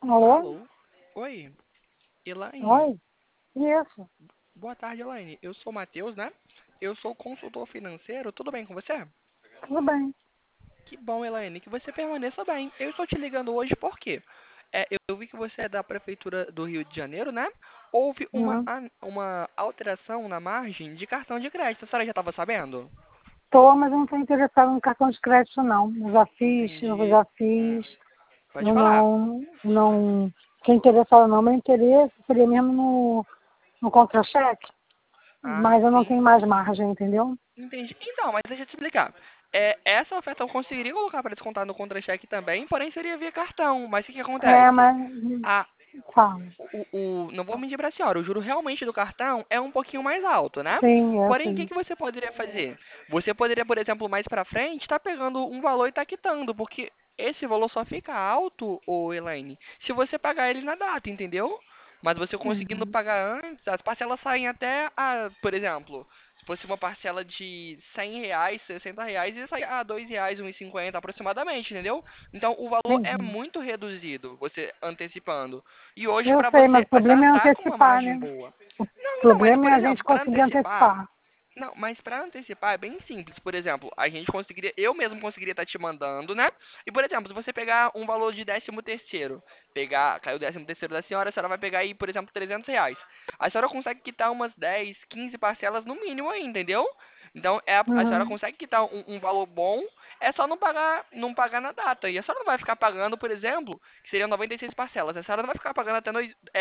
Alô? Alô? Oi, Elaine. Oi? Isso, Boa tarde, Elaine. Eu sou o Matheus, né? Eu sou consultor financeiro. Tudo bem com você? tudo bem. Que bom, Elaine, que você permaneça bem. Eu estou te ligando hoje porque eu vi que você é da Prefeitura do Rio de Janeiro, né? Houve Uhum. uma alteração na margem de cartão de crédito. A senhora já estava sabendo? Tô, mas eu não estou interessado no cartão de crédito, não. Eu Entendi. já fiz. Pode Eu falar. não fiquei interessada, não. Meu interesse seria mesmo no contra-cheque, Ah, mas eu não sim. tenho mais margem, entendeu? Entendi. Então, mas deixa eu te explicar. Essa oferta eu conseguiria colocar para descontar no contra-cheque também, porém seria via cartão. Mas o que que É, acontece? mas A, fala. não vou mentir para a senhora, o juro realmente do cartão é um pouquinho mais alto, né? Sim, é Porém, o que assim. que você poderia fazer? Você poderia, por exemplo, mais para frente, estar pegando um valor e estar quitando, porque esse valor só fica alto, ô Elaine, se você pagar ele na data, entendeu? Mas você conseguindo Uhum. pagar antes, as parcelas saem até, por exemplo, se fosse uma parcela de R$ 100, R$ 60, ia sair a R$ 2, 1,50 aproximadamente, entendeu? Então o valor é Entendi. muito reduzido, você antecipando. E hoje Eu para sei, mas você, o a senhora problema é tá com uma antecipar, margem né? boa. O Não, então, mas problema por é a gente exemplo, para conseguir antecipar, antecipar. não, mas para antecipar é bem simples. Por exemplo, a gente conseguiria, eu mesmo conseguiria estar te mandando, né? E por exemplo, se você pegar um valor de 13º, caiu o 13º da senhora, a senhora vai pegar aí, por exemplo, R$ 300. A senhora consegue quitar umas 10, 15 parcelas no mínimo aí, entendeu? Então, a senhora Uhum. consegue quitar um valor bom, é só não pagar na data. E a senhora não vai ficar pagando, por exemplo, que seriam 96 parcelas. A senhora não vai ficar pagando até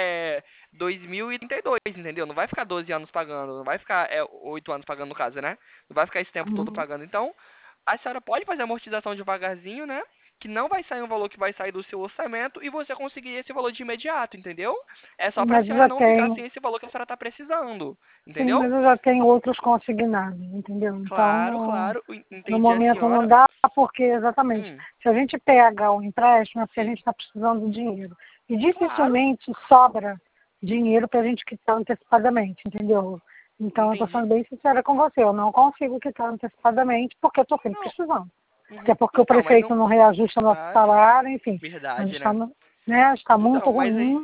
2032, entendeu? Não vai ficar 12 anos pagando, não vai ficar 8 anos pagando no caso, né? Não vai ficar esse tempo todo Uhum. pagando. Então, a senhora pode fazer a amortização devagarzinho, né? Que não vai sair um valor que vai sair do seu orçamento e você conseguir esse valor de imediato, entendeu? É só pra Mas eu senhora já não ficar tenho. sem esse valor que a senhora tá precisando, Sim, entendeu? mas eu já tenho outros consignados, entendeu? Então, Claro, claro, no entendi a momento não senhora. dá, porque exatamente, Hum, se a gente pega o empréstimo, é porque a gente sim, está precisando de dinheiro. E claro, dificilmente sobra dinheiro para a gente quitar antecipadamente, entendeu? Então, eu estou entendi. sendo bem sincera com você, eu não consigo quitar antecipadamente porque eu estou sempre Não, precisando. Até uhum. porque o Então, mas prefeito não. não reajusta nosso Claro, salário, enfim, a gente verdade, está, né? né, está muito Então, mas aí ruim.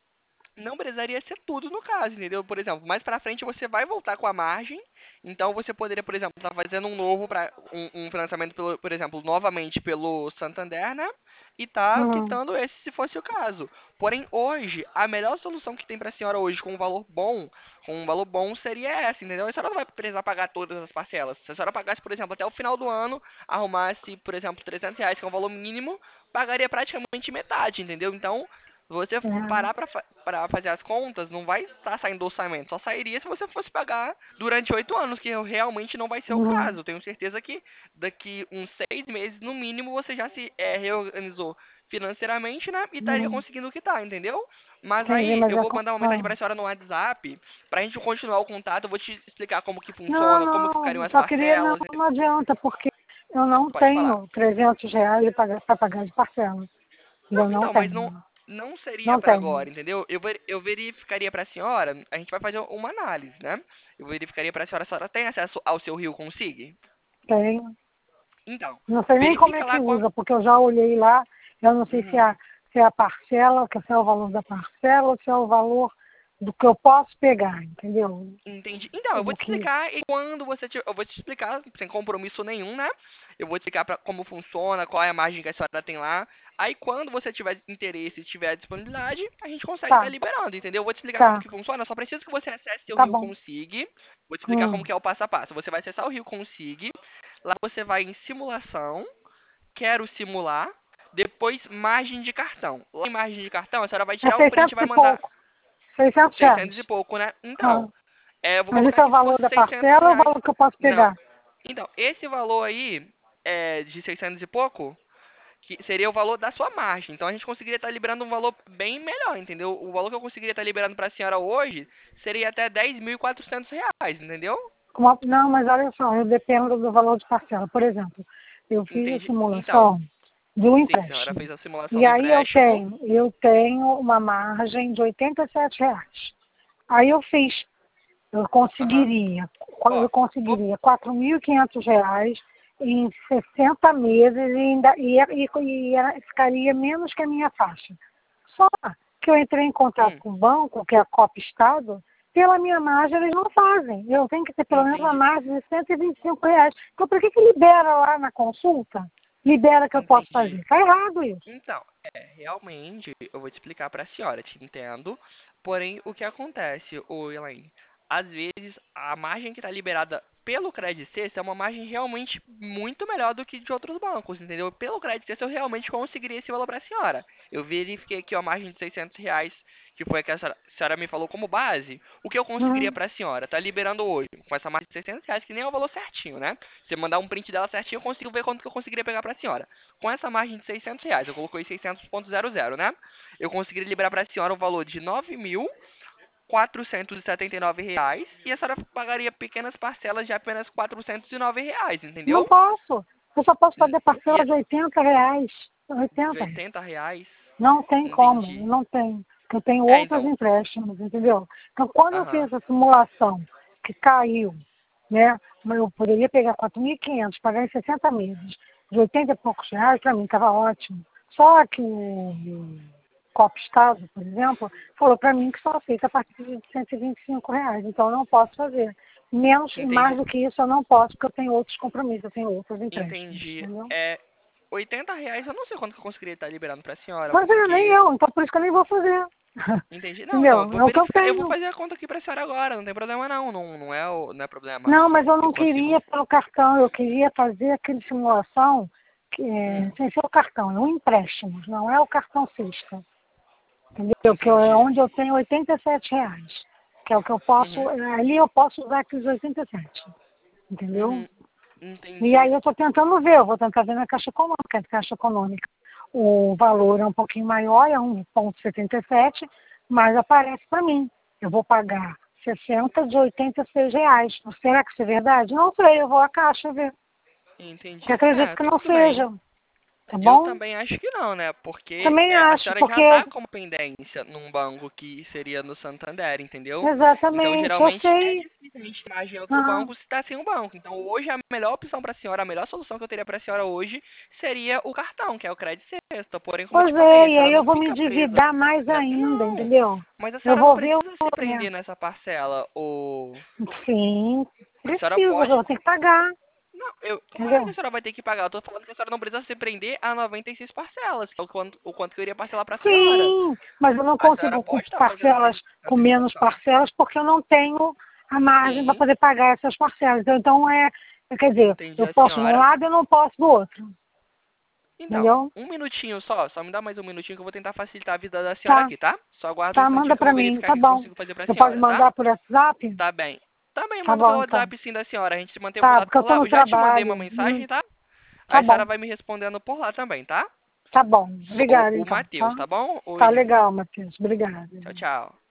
não precisaria ser tudo no caso, entendeu? Por exemplo, mais pra frente você vai voltar com a margem, então você poderia, por exemplo, estar fazendo um novo para um financiamento, por exemplo, novamente pelo Santander, né? E tá Uhum. quitando esse se fosse o caso. Porém, hoje, a melhor solução que tem pra senhora hoje com um valor bom seria essa, entendeu? A senhora não vai precisar pagar todas as parcelas. Se a senhora pagasse, por exemplo, até o final do ano, arrumasse, por exemplo, R$ 300, que é um valor mínimo, pagaria praticamente metade, entendeu? Então, você É. parar pra fazer as contas, não vai estar saindo do orçamento. Só sairia se você fosse pagar durante 8 anos, que realmente não vai ser o Uhum. caso. Tenho certeza que daqui uns 6 meses, no mínimo, você já se reorganizou financeiramente, né? E estaria Uhum. conseguindo quitar, entendeu? Mas Entendi, aí, mas eu é. vou mandar uma mensagem pra senhora no WhatsApp, pra gente continuar o contato. Eu vou te explicar como que Não, funciona, como que ficariam não, as só queria, não, parcelas. não adianta, porque eu não Pode falar. tenho R$ 300 para pagar de parcela. Não, Eu não então, mas não, tenho, não seria não para tenho. agora, entendeu? Eu verificaria para a senhora, a gente vai fazer uma análise, né? Eu verificaria para a senhora tem acesso ao seu Rio Consigue? Tenho. Então, Não sei nem como é verifica que lá quanto. usa, porque eu já olhei lá, eu não sei Uhum, se é a parcela, se é o valor da parcela, ou se é o valor do que eu posso pegar, entendeu? entendi. Então, eu vou Do te que. explicar e quando eu vou te explicar sem compromisso nenhum, né? Eu vou te explicar como funciona, qual é a margem que a senhora tem lá. Aí, quando você tiver interesse e tiver disponibilidade, a gente consegue estar Tá, liberando, entendeu? Eu vou te explicar como tá, que funciona. Eu só preciso que você acesse seu tá Rio bom. Consigue. Vou te explicar como Hum. que é o passo a passo. Você vai acessar o Rio Consigue. Lá você vai em simulação, quero simular, depois margem de cartão. Lá em margem de cartão, a senhora vai É tirar o print e 600 vai e mandar pouco, R$ 600. 600 e pouco, né? Ah, Então, eu vou mas isso colocar é o aqui se valor fosse da 600 parcela ou o reais. valor que eu posso Não. pegar? Então, esse valor aí, de 600 e pouco, que seria o valor da sua margem. Então, a gente conseguiria estar liberando um valor bem melhor, entendeu? O valor que eu conseguiria estar liberando para a senhora hoje seria até R$ 10.400, entendeu? Não, mas olha só, eu dependo do valor de parcela. Por exemplo, eu fiz a Entendi. Então, simulação de um sim, a senhora empréstimo. fez a simulação E do aí empréstimo. eu tenho uma margem de R$ 87. Aí eu Aham. conseguiria, Ó, eu conseguiria R$ 4.500 em 60 meses e ainda ficaria menos que a minha faixa. Só que eu entrei em contato com o banco, que é a Copa Estado, pela minha margem eles não fazem. Eu tenho que ter pelo menos uma margem de R$ 125. Então, por que libera lá na consulta? Libera que eu posso fazer. Está errado isso. Então, realmente, eu vou te explicar para a senhora, te entendo. Porém, o que acontece, Elaine? Às vezes, a margem que está liberada pelo Credit Suisse é uma margem realmente muito melhor do que de outros bancos, entendeu? Pelo Credit Suisse, eu realmente conseguiria esse valor para a senhora. Eu verifiquei aqui a margem de R$ 600, que foi a que a senhora me falou como base. O que eu conseguiria para a senhora? Tá liberando hoje, com essa margem de R$ 600, que nem é o valor certinho, né? Se eu mandar um print dela certinho, eu consigo ver quanto que eu conseguiria pegar para a senhora. Com essa margem de R$ 600, eu coloquei 600,00, né? Eu conseguiria liberar para a senhora o valor de R$ 9.479 e a senhora pagaria pequenas parcelas de apenas R$ 409, Não entendeu? posso. Eu só posso fazer parcela de R$ 80. De 80. R$ 80? Não tem como, Entendi. não tem. Eu tenho outros Então. empréstimos, entendeu? Então, quando eu fiz Aham. essa simulação que caiu, né? Mas eu poderia pegar 4.500, pagar em 60 meses, de 80 e poucos reais, para mim estava ótimo. Só que o Copa Estado, por exemplo, falou para mim que só aceita a partir de R$ 125. Então, eu não posso fazer. Menos e mais Entendi. do que isso, eu não posso, porque eu tenho outros compromissos, eu tenho outros empréstimos, Entendi. entendeu? R$ 80 eu não sei quanto que eu conseguiria estar liberando pra senhora, Mas nem porque. eu, então por isso que eu nem vou fazer. Entendi. Não, então, eu Entendeu? vou É o que eu verificar. Eu vou tenho. fazer a conta aqui pra senhora agora, não tem problema não. Não é problema. Não, mas eu Eu não consigo. queria pelo cartão, eu queria fazer aquele simulação Hum, sem ser o cartão, é um empréstimo, não é o cartão Cisca. Entendeu? Que é entendi. onde eu tenho R$ 87. Que é o que eu posso, Uhum. ali eu posso usar aqueles 87. Entendeu? Uhum. E Entendi. aí eu estou tentando ver, eu vou tentar ver na Caixa Econômica. A Caixa Econômica, o valor é um pouquinho maior, é 1,77, mas aparece para mim. Eu vou pagar 60 de R$ 86. Será que isso é verdade? Não sei, eu vou à Caixa ver. Eu Entendi. acredito que não Tudo bem. seja, tá Eu bom? também acho que não, né? Porque Também a acho, senhora já porque está como pendência num banco que seria no Santander, entendeu? Então, exatamente, eu geralmente, é sei. difícil a gente margem outro Aham. banco se está sem o banco. Então, hoje, a melhor opção para a senhora, a melhor solução que eu teria para a senhora hoje seria o cartão, que é o crédito sexta. Porém, como eu te Pois falei, é, a e senhora aí eu não vou me fica presa. endividar mais ainda, Não, entendeu? mas a Eu senhora não vou ver precisa se né? prender nessa parcela. Sim, A senhora preciso, eu pode. vou ter que pagar, Não, claro que entendeu? a senhora vai ter que pagar. Eu tô falando que a senhora não precisa se prender a 96 parcelas, que é o quanto que eu iria parcelar pra senhora. Sim, mas eu não A senhora consigo com pode estar fazendo parcelas, com menos antecipação. parcelas, porque eu não tenho a margem para Sim, poder pagar essas parcelas. Então, quer dizer, entendi eu a posso de um senhora. lado e eu não posso do outro, Então, entendeu? um minutinho só me dá mais um minutinho que eu vou tentar facilitar a vida da senhora Tá, aqui, tá? Só aguarda um tá, instantinho manda que eu vou para mim, verificar o tá que eu bom. consigo fazer pra Você pode senhora, tá? mandar por WhatsApp? Tá bem. Também Tá mando pelo bom, então. WhatsApp sim da senhora. A gente se mantém em Tá, contato porque eu por tô lá. no Eu já te mandei uma trabalho. mensagem, tá? Aí Tá a senhora bom, vai me respondendo por lá também, tá? tá bom. O, Obrigada, o então, Matheus, tá? tá bom? Tá Oi, legal, Matheus. Obrigada. tchau, tchau.